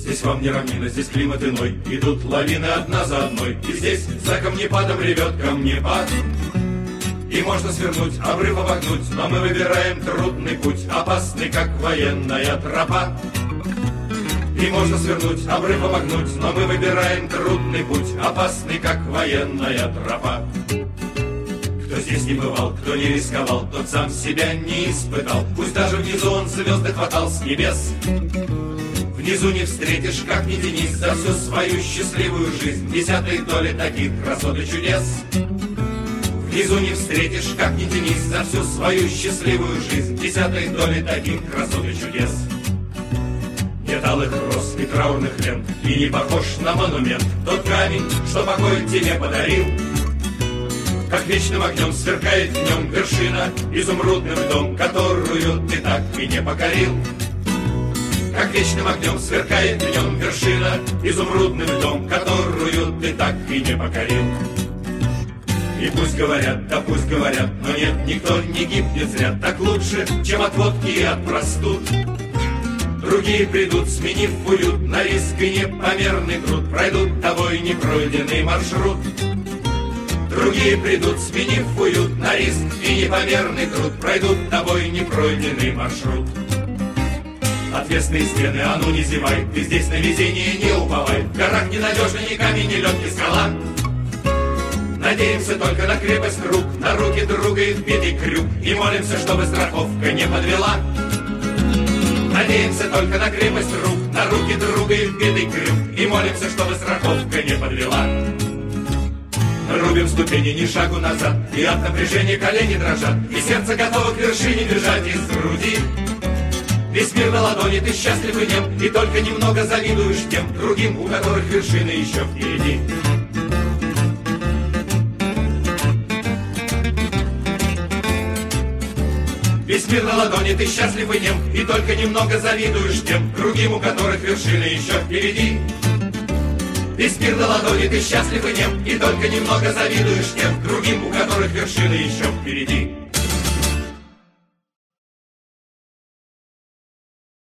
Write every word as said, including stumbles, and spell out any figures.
Здесь вам не равнина, здесь климат иной. Идут лавины одна за одной. И здесь за камнепадом ревет камнепад. И можно свернуть, обрыв обогнуть, но мы выбираем трудный путь, опасный, как военная тропа. И можно свернуть, обрыв обогнуть, но мы выбираем трудный путь, опасный, как военная тропа. Кто здесь не бывал, кто не рисковал, тот сам себя не испытал. Пусть даже внизу он звезды хватал с небес. Внизу не встретишь, как ни тянись, за всю свою счастливую жизнь десятой доли таких красот и чудес. Внизу не встретишь, как ни тянись, за всю свою счастливую жизнь десятой доли таких красот и чудес. Нет алых роз и траурных лент, и не похож на монумент тот камень, что покой тебе подарил. Как вечным огнем сверкает в нем вершина, изумрудным льдом, которую ты так и не покорил. Как вечным огнем сверкает в нем вершина, изумрудным льдом, которую ты так и не покорил. И пусть говорят, да пусть говорят, но нет, никто не гибнет зря. Так лучше, чем от водки и от простуд. Другие придут, сменив уют на риск и непомерный труд, пройдут тобой непройденный маршрут. Другие придут, сменив уют на риск и непомерный труд, пройдут тобой непройденный маршрут. Отвесные стены, а ну не зевай, ты здесь на везение не уповай. В горах ненадежный ни камень, ни лед, ни скала. Надеемся только на крепость рук, на руки друга и вбитый крюк, и молимся, чтобы страховка не подвела. Надеемся только на крепость рук, на руки друга и вбитый крюк, и молимся, чтобы страховка не подвела. Рубим ступени, ни шагу назад, и от напряжения колени дрожат, и сердце готово к вершине бежать из груди. Весь мир на ладони, ты счастлив и нем, и только немного завидуешь тем другим, у которых вершины еще впереди. Весь мир на ладони, ты счастлив и нем, и только немного завидуешь тем другим, у которых вершины еще впереди. Весь мир на ладони, ты счастлив и нем, и только немного завидуешь тем другим, у которых вершины еще впереди.